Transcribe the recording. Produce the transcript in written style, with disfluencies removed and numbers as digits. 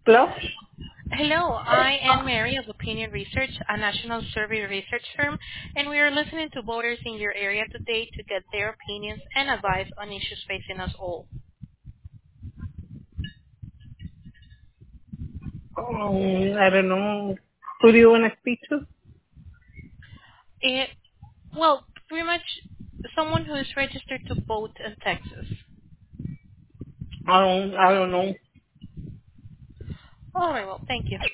Hello? Hello, I am Mary of Opinion Research, a national survey research firm, and we are listening to voters in your area today to get their opinions and advice on issues facing us all. I don't know. Who do you want to speak to? It, well, pretty much someone who is registered to vote in Texas. I don't know. All right, well, thank you.